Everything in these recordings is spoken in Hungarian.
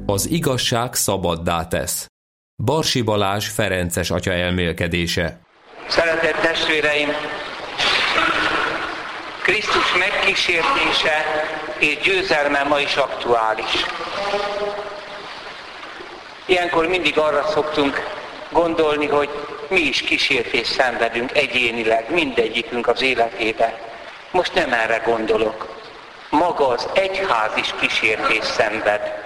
Az igazság szabaddá tesz. Barsi Balázs ferences atya elmélkedése. Szeretett testvéreim, Krisztus megkísértése és győzelme ma is aktuális. Ilyenkor mindig arra szoktunk gondolni, hogy mi is kísértést szenvedünk egyénileg, mindegyikünk az életében. Most nem erre gondolok. Maga az egyház is kísértést szenved.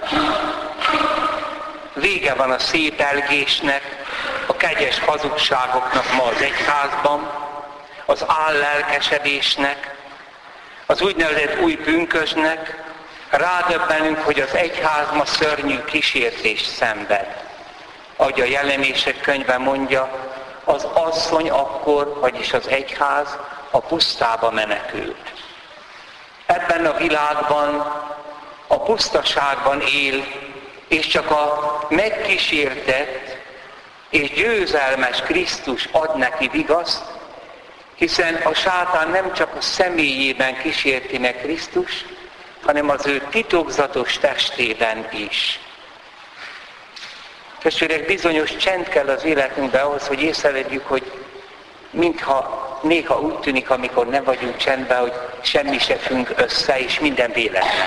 Vége van a szételgésnek, a kegyes hazugságoknak ma az egyházban, az állelkesedésnek, az úgynevezett új pünkösnek. Rádöbbenünk, hogy az egyház ma szörnyű kísértést szenved. Ahogy a Jelenések könyve mondja, az asszony akkor, vagyis az egyház a pusztába menekült. Ebben a világban, a pusztaságban él, és csak a megkísértett és győzelmes Krisztus ad neki vigaszt, hiszen a sátán nem csak a személyében kísérti meg Krisztus, hanem az ő titokzatos testében is. Testvérek, bizonyos csend kell az életünkbe ahhoz, hogy észrevegyük, hogy mintha néha úgy tűnik, amikor nem vagyunk csendben, hogy semmi se függ össze, és minden véletlen.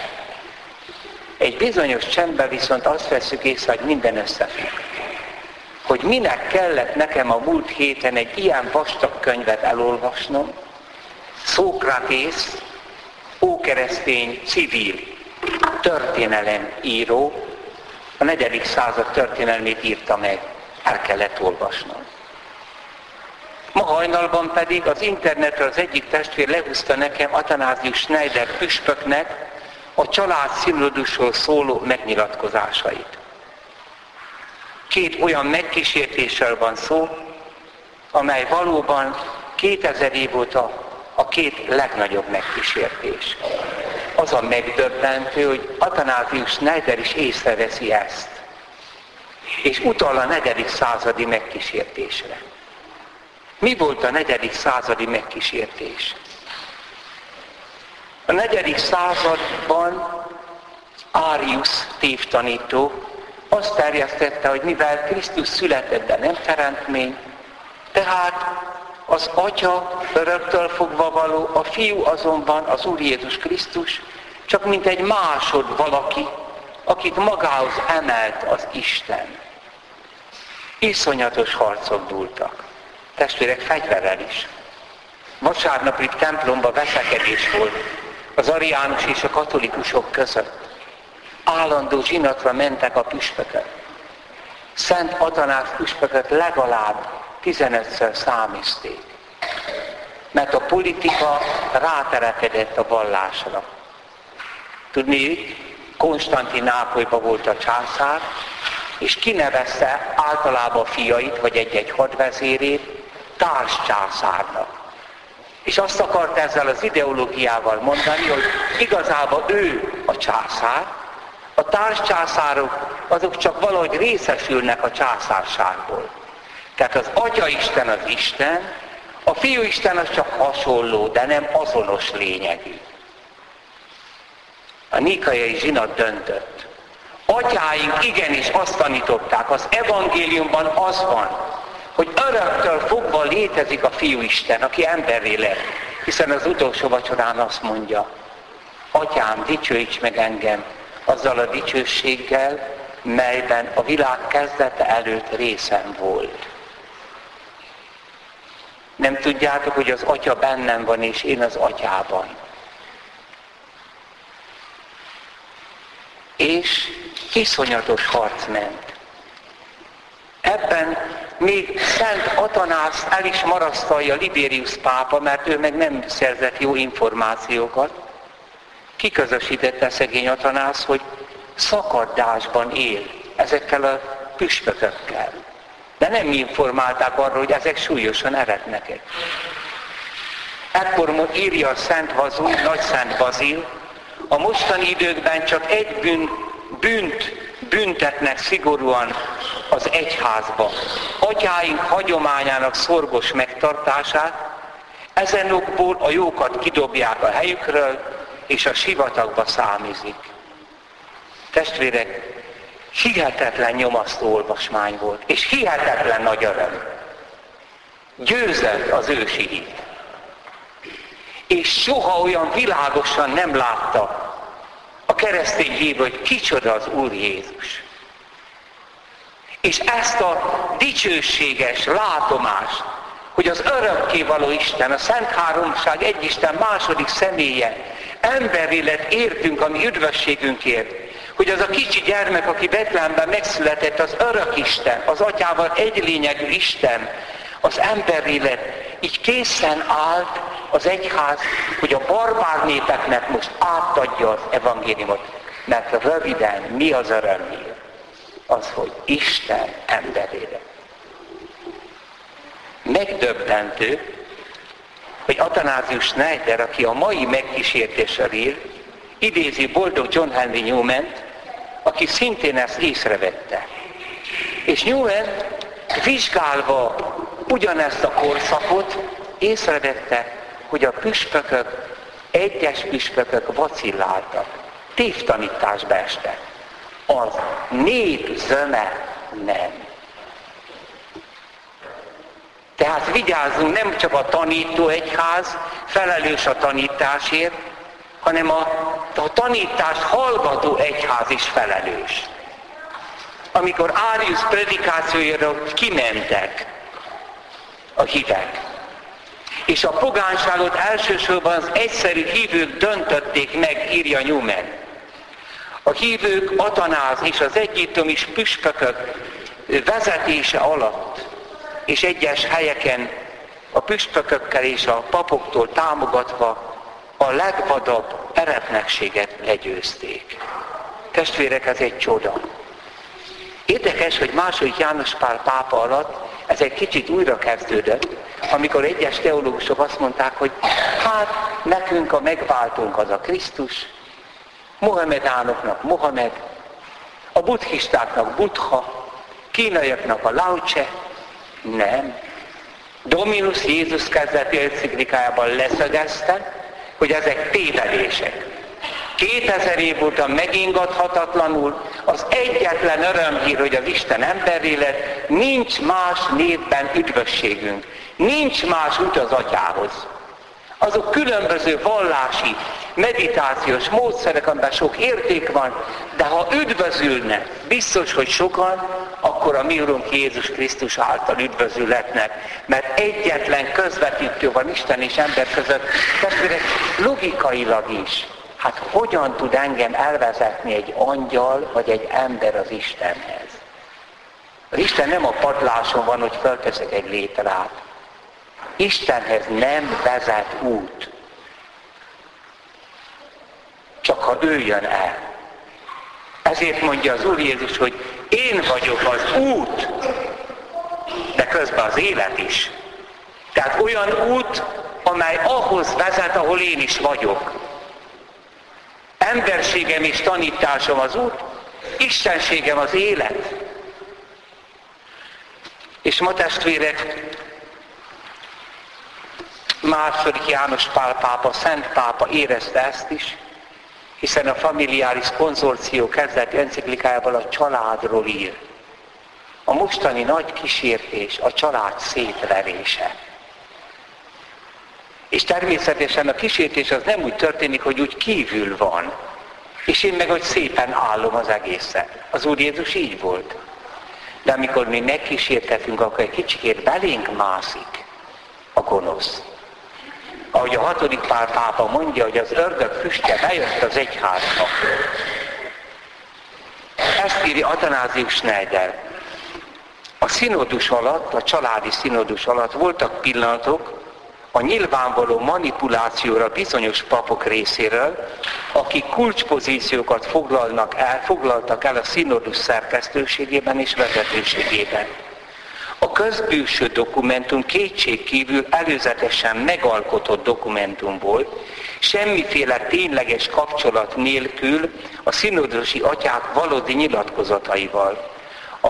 Egy bizonyos csendben viszont azt veszük észre, hogy minden összefügg. Hogy minek kellett nekem a múlt héten egy ilyen vastag könyvet elolvasnom, Szókratész, ókeresztény civil történelemíró, a 4. század történelmét írta meg, el kellett olvasnom. Ma hajnalban pedig az internetről az egyik testvér lehúzta nekem Athanásius Schneider püspöknek a család színodusról szóló megnyilatkozásait. 2 olyan megkísértésről van szó, amely valóban 2000 év óta a 2 legnagyobb megkísértés. Az a megdöbbentő, hogy Athanásius Schneider is észreveszi ezt, és utal a 4. századi megkísértésre. Mi volt a 4. századi megkísértés? A 4. században Arius tévtanító azt terjesztette, hogy mivel Krisztus született, de nem teremtmény, tehát az Atya öröktől fogva való, a Fiú azonban, az Úr Jézus Krisztus, csak mint egy másod valaki, akit magához emelt az Isten. Iszonyatos harcok dúltak. Testvérek, fegyverrel is. Vasárnapi templomba veszekedés volt az ariánus és a katolikusok között. Állandó zsinatra mentek a püspökök. Szent Athanás püspököt legalább 15-ször számizték. Mert a politika ráterekedett a vallásra. Tudni, Konstantinápolyban volt a császár, és kinevezte általában fiait, vagy egy-egy hadvezérét társcsászárnak. És azt akart ezzel az ideológiával mondani, hogy igazából ő a császár, a társcsászárok azok csak valahogy részesülnek a császárságból. Tehát az Atyaisten az Isten, a Fiúisten az csak hasonló, de nem azonos lényegű. A níkaiai zsinat döntött. Atyáink igenis azt tanították, az evangéliumban az van, hogy öröktől fogva létezik a Fiúisten, aki emberré lett. Hiszen az utolsó vacsorán azt mondja, Atyám, dicsőíts meg engem azzal a dicsőséggel, melyben a világ kezdete előtt részem volt. Nem tudjátok, hogy az Atya bennem van, és én az Atyában. És iszonyatos harc ment. Ebben még Szent Athanászt el is marasztalja Libérius pápa, mert ő meg nem szerzett jó információkat. Kiközösítette szegény Athanász, hogy szakadásban él ezekkel a püspökökkel. De nem informálták arról, hogy ezek súlyosan eretnek. Ekkor írja a Szent Vazul, Nagy Szent Bazil, a mostani időkben csak egy bűnt büntetnek szigorúan az egyházba. Atyáink hagyományának szorgos megtartását, ezen okból a jókat kidobják a helyükről, és a sivatagba számizik. Testvérek, hihetetlen nyomasztó olvasmány volt, és hihetetlen nagy öröm. Győzött az ősi hit. És soha olyan világosan nem látta a keresztény hívő, hogy kicsoda az Úr Jézus. És ezt a dicsőséges látomást, hogy az örökkévaló Isten, a Szent Háromság egy Isten második személye, emberi lett értünk a mi üdvösségünkért, hogy az a kicsi gyermek, aki Betlehemben megszületett, az örök Isten, az Atyával egy lényegű Isten, az emberi lett, így készen állt az egyház, hogy a barbár népeknek most átadja az evangéliumot. Mert röviden mi az örömhír? Az, hogy Isten emberi lett. Megdöbbentő, hogy Athanasius Schneider, aki a mai megkísértésről ír, idézi boldog John Henry Newman-t, aki szintén ezt észrevette. És Newman vizsgálva ugyanezt a korszakot észrevette, hogy a püspökök, egyes püspökök vacilláltak, tévtanításba estek. Az nép zöme nem. Tehát vigyázzunk, nem csak a tanító egyház felelős a tanításért, hanem a tanítást hallgató egyház is felelős. Amikor Arius predikációjára kimentek a hívek, és a pogányságot elsősorban az egyszerű hívők döntötték meg, írja Newman. A hívők Athanász és az egyiptomi püspökök vezetése alatt, és egyes helyeken a püspökökkel és a papoktól támogatva a legvadabb eretnekséget legyőzték. Testvérek, ez egy csoda. Érdekes, hogy II. János Pál pápa alatt ez egy kicsit újra kezdődött, amikor egyes teológusok azt mondták, hogy hát nekünk a megváltónk az a Krisztus, Mohamedánoknak Mohamed, a buddhistáknak Buddha, kínaiaknak a Lao Tse. Nem. Dominus Jézus kezdeti enciklikájában leszögezte, hogy ezek tévedések. 2000 év óta megingathatatlanul az egyetlen örömhír, hogy az Isten emberré lett, nincs más névben üdvösségünk. Nincs más út az Atyához. Azok különböző vallási, meditációs módszerek, amiben sok érték van, de ha üdvözülnek, biztos, hogy sokan, akkor a mi Urunk Jézus Krisztus által üdvözülhetnek, mert egyetlen közvetítő van Isten és ember között. Testvérek, logikailag is, hát hogyan tud engem elvezetni egy angyal vagy egy ember az Istenhez? Az Isten nem a padláson van, hogy fölteszek egy létrát. Istenhez nem vezet út. Csak ha ő jön el. Ezért mondja az Úr Jézus, hogy én vagyok az út, de közben az élet is. Tehát olyan út, amely ahhoz vezet, ahol én is vagyok. Emberségem és tanításom az út, istenségem az élet. És ma testvérek, II. János Pál pápa, Szent pápa érezte ezt is, hiszen a Familiaris Konzorció kezdeti enciklikájában a családról ír. A mostani nagy kísértés a család szétverése. És természetesen a kísértés az nem úgy történik, hogy úgy kívül van. És én meg, hogy szépen állom az egészet. Az Úr Jézus így volt. De amikor mi megkísértetünk, akkor egy kicsikét belénk mászik a gonosz. Ahogy a 6. Pál pápa mondja, hogy az ördög füstje bejött az egyházba. Ezt írja Athanasius Schneider. A színodus alatt, a családi színodus alatt voltak pillanatok a nyilvánvaló manipulációra bizonyos papok részéről, akik kulcspozíciókat foglaltak el a színodus szerkesztőségében és vezetőségében. A közbülső dokumentum kétségkívül előzetesen megalkotott dokumentum volt, semmiféle tényleges kapcsolat nélkül a színodusi atyák valódi nyilatkozataival, a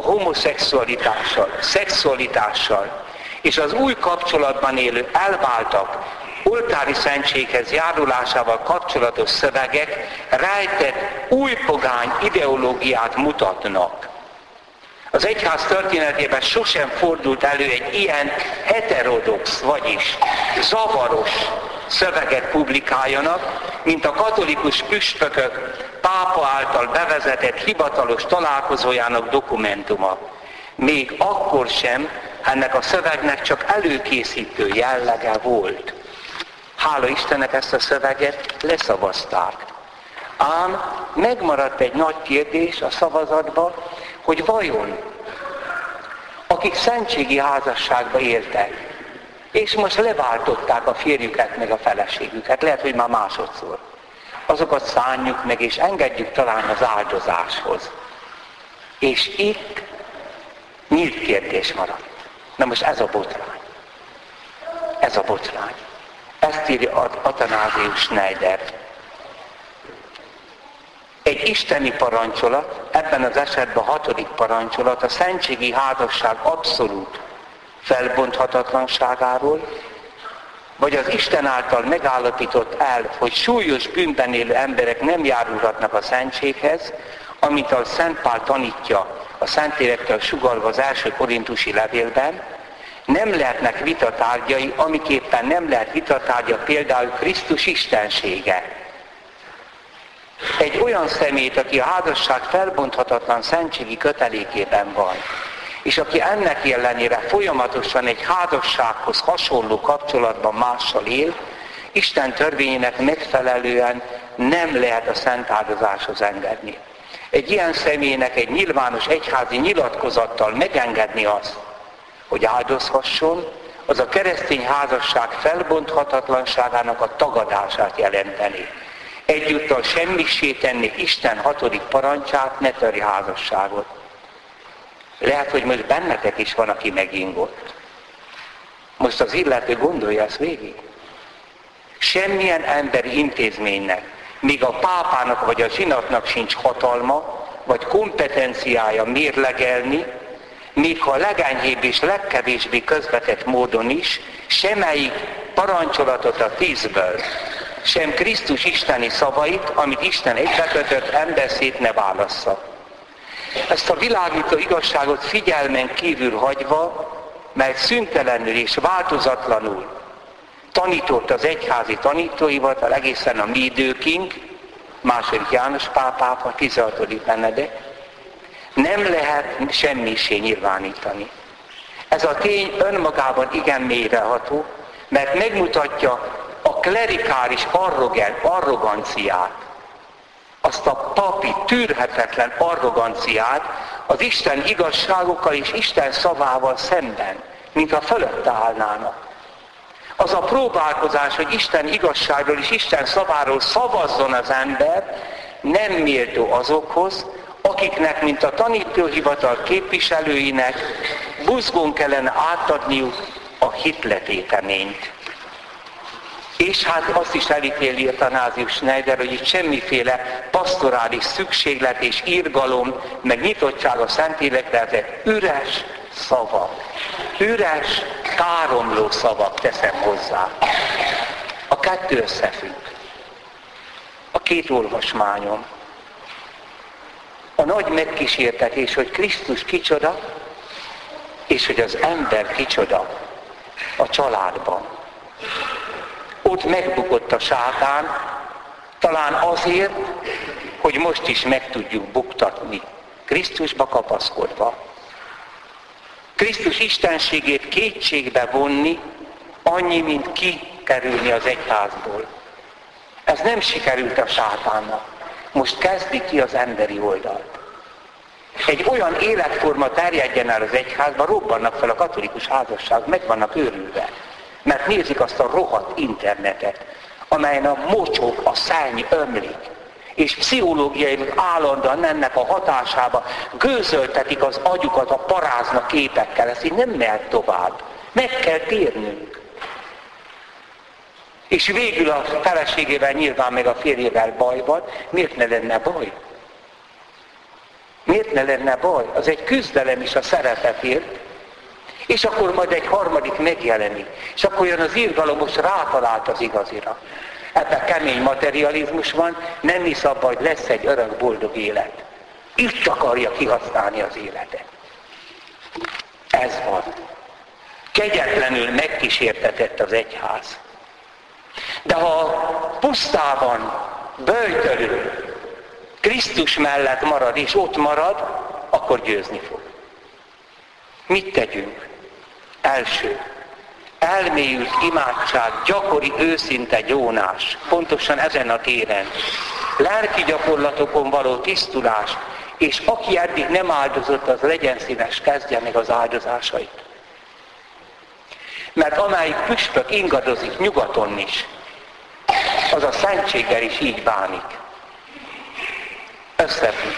homoszexualitással, szexualitással és az új kapcsolatban élő elváltak oltári szentséghez járulásával kapcsolatos szövegek rejtett új pogány ideológiát mutatnak. Az egyház történetében sosem fordult elő egy ilyen heterodox, vagyis zavaros szöveget publikáljanak, mint a katolikus püspökök pápa által bevezetett hivatalos találkozójának dokumentuma. Még akkor sem ennek a szövegnek csak előkészítő jellege volt. Hála Istennek ezt a szöveget leszavazták. Ám megmaradt egy nagy kérdés a szavazatban, hogy vajon akik szentségi házasságba éltek, és most leváltották a férjüket meg a feleségüket, lehet, hogy már másodszor, azokat szánjuk meg, és engedjük talán az áldozáshoz. És itt nyílt kérdés maradt. Na most ez a botrány. Ez a botrány. Ezt írja Athanásius Schneider. Egy isteni parancsolat, ebben az esetben a 6. parancsolat a szentségi házasság abszolút felbonthatatlanságáról, vagy az Isten által megállapított el, hogy súlyos bűnben élő emberek nem járulhatnak a szentséghez, amit a Szent Pál tanítja a Szentélekkel sugallva az első korintusi levélben, nem lehetnek vitatárgyai, amiképpen nem lehet vitatárgya például Krisztus istensége. Egy olyan személyt, aki a házasság felbonthatatlan szentségi kötelékében van, és aki ennek ellenére folyamatosan egy házassághoz hasonló kapcsolatban mással él, Isten törvényének megfelelően nem lehet a szent áldozáshoz engedni. Egy ilyen személynek egy nyilvános egyházi nyilatkozattal megengedni azt, hogy áldozhasson, az a keresztény házasság felbonthatatlanságának a tagadását jelenteni. Egyúttal semmissé tenni Isten 6. parancsát, ne törj házasságot. Lehet, hogy most bennetek is van, aki megingott. Most az illető gondolja ezt végig. Semmilyen emberi intézménynek, még a pápának vagy a zsinatnak sincs hatalma, vagy kompetenciája mérlegelni, még ha a legenyhébb és legkevésbé közvetett módon is, semmelyik parancsolatot a 10-ből, sem Krisztus isteni szavait, amit Isten egybekötött, ember szét ne válassza. Ezt a világító igazságot figyelmen kívül hagyva, mert szüntelenül és változatlanul tanított az egyházi tanítóhivatal egészen a mi időkig, II. János pápápa, 16. Benedek, nem lehet semmisé nyilvánítani. Ez a tény önmagában igen mélyreható, mert megmutatja a klerikális arroganciát, azt a papi tűrhetetlen arroganciát az Isten igazságokkal és Isten szavával szemben, mintha fölötte állnának. Az a próbálkozás, hogy Isten igazságról és Isten szaváról szavazzon az ember, nem méltó azokhoz, akiknek, mint a tanítóhivatal képviselőinek buzgón kellene átadniuk a hitletéteményt. És hát azt is elítéli Athanásius Schneider, hogy itt semmiféle pastorális szükséglet és irgalom, meg nyitottság a Szentlélekre, ezek üres szavak. Üres, káromló szavak, teszem hozzá. A kettő összefügg. A két olvasmányom. A nagy megkísértetés, hogy Krisztus kicsoda, és hogy az ember kicsoda a családban. Ott megbukott a sátán, talán azért, hogy most is meg tudjuk buktatni, Krisztusba kapaszkodva. Krisztus istenségét kétségbe vonni, annyi, mint kikerülni az egyházból. Ez nem sikerült a sátánnak. Most kezdi ki az emberi oldalt. Egy olyan életforma terjedjen el az egyházba, robbannak fel a katolikus házasság, meg vannak őrülve. Mert nézik azt a rohadt internetet, amelyen a mocsok, a szenny ömlik, és pszichológiai állandóan ennek a hatásába gőzöltetik az agyukat, a paráznak képekkel. Ez így nem mehet tovább. Meg kell térnünk. És végül a feleségével, nyilván meg a férjével baj van. Miért ne lenne baj? Miért ne lenne baj? Az egy küzdelem is a szeretetért. És akkor majd egy harmadik megjelenik. És akkor jön az irgalom, most rátalált az igazira. Ebben kemény materializmus van, nem hisz abban, hogy lesz egy örök boldog élet. Itt akarja kihasználni az életet. Ez van. Kegyetlenül megkísértetett az egyház. De ha pusztában, böjtölő, Krisztus mellett marad, és ott marad, akkor győzni fog. Mit tegyünk? Első, elmélyült imádság, gyakori, őszinte gyónás, pontosan ezen a téren. Lelki gyakorlatokon való tisztulás, és aki eddig nem áldozott, az legyen szíves, kezdje meg az áldozásait. Mert amelyik püspök ingadozik nyugaton is, az a szentséggel is így bánik. Összefügg.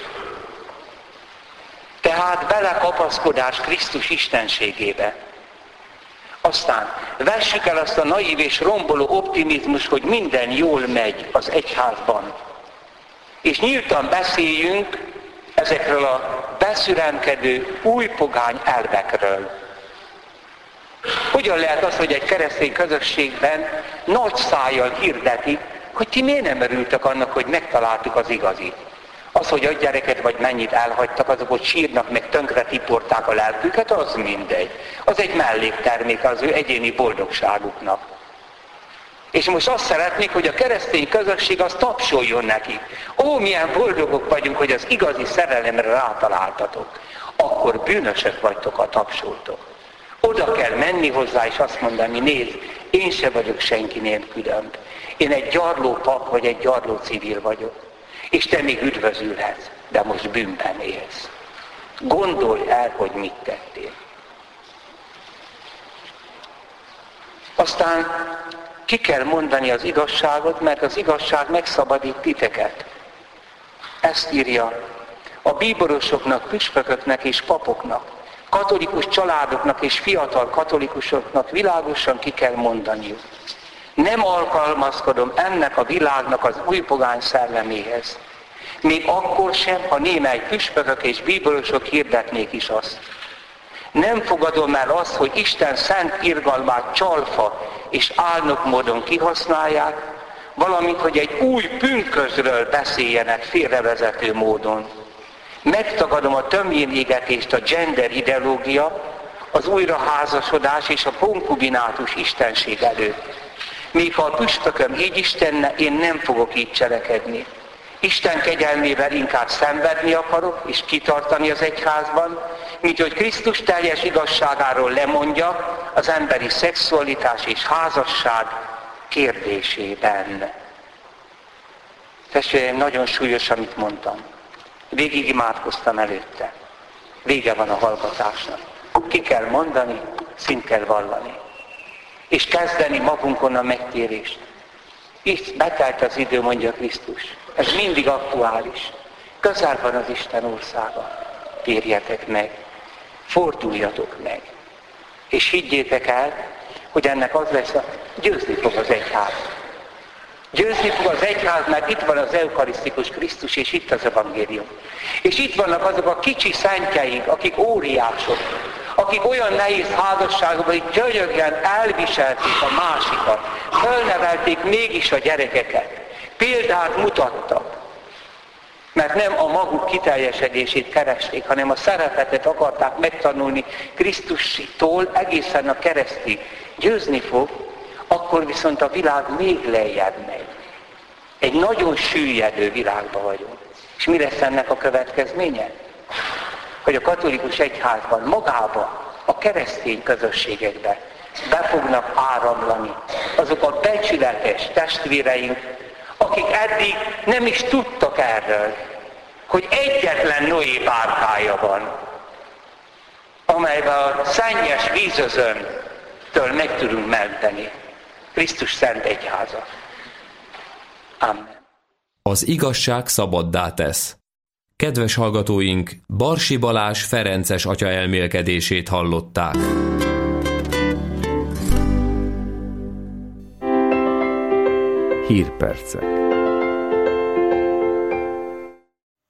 Tehát belekapaszkodás Krisztus istenségébe. Aztán vessük el azt a naív és romboló optimizmus, hogy minden jól megy az egyházban. És nyíltan beszéljünk ezekről a beszüremkedő új pogány elvekről. Hogyan lehet az, hogy egy keresztény közösségben nagy szájjal hirdetik, hogy ti miért nem örültek annak, hogy megtaláltuk az igazit? Az, hogy a gyereket vagy mennyit elhagytak, azok ott sírnak, meg tönkre tiporták a lelküket, az mindegy. Az egy melléktermék az ő egyéni boldogságuknak. És most azt szeretnék, hogy a keresztény közösség az tapsoljon nekik. Ó, milyen boldogok vagyunk, hogy az igazi szerelemre rátaláltatok. Akkor bűnösök vagytok, ha tapsoltok. Oda kell menni hozzá és azt mondani, nézd, én se vagyok senkinél különb. Én egy gyarló pap vagy egy gyarló civil vagyok. És te még üdvözülhetsz, de most bűnben élsz. Gondolj el, hogy mit tettél. Aztán ki kell mondani az igazságot, mert az igazság megszabadít titeket. Ezt írja a bíborosoknak, püspököknek és papoknak, katolikus családoknak és fiatal katolikusoknak világosan ki kell mondaniuk. Nem alkalmazkodom ennek a világnak az újpogány szelleméhez. Még akkor sem, ha némely püspökök és bíborosok hirdetnék is azt. Nem fogadom el azt, hogy Isten szent irgalmát csalfa és álnok módon kihasználják, valamint, hogy egy új pünkösdről beszéljenek félrevezető módon. Megtagadom a tömjénégetést a gender ideológia, az újraházasodás és a konkubinátus istenség előtt. Még ha a püspököm így istenne, én nem fogok így cselekedni. Isten kegyelmével inkább szenvedni akarok, és kitartani az egyházban, mint hogy Krisztus teljes igazságáról lemondja az emberi szexualitás és házasság kérdésében. Testvéreim, nagyon súlyos, amit mondtam. Végig imádkoztam előtte. Vége van a hallgatásnak. Ki kell mondani, szint kell vallani. És kezdeni magunkon a megtérést. Itt betelt az idő, mondja Krisztus. Ez mindig aktuális. Közel van az Isten országa. Térjetek meg. Forduljatok meg. És higgyétek el, hogy ennek az lesz, győzni fog az egyház. Győzni fog az egyház, mert itt van az eukarisztikus Krisztus, és itt az evangélium. És itt vannak azok a kicsi szentjeink, akik óriások, akik olyan nehéz házasságban, hogy gyönyörűen elviselték a másikat, fölnevelték mégis a gyerekeket, példát mutattak, mert nem a maguk kiteljesedését keresték, hanem a szeretetet akarták megtanulni Krisztustól egészen a keresztig. Győzni fog, akkor viszont a világ még lejjebb megy. Egy nagyon süllyedő világban vagyunk. És mi lesz ennek a következménye? Hogy a katolikus egyházban, magában, a keresztény közösségekben be fognak áramlani azok a becsületes testvéreink, akik eddig nem is tudtak erről, hogy egyetlen Noé bárkája van, amelyben a szennyes vízözöntől meg tudunk menteni. Krisztus szent egyháza. Amen. Az igazság szabaddá tesz. Kedves hallgatóink, Barsi Balázs ferences atya elmélkedését hallották. Hírpercek.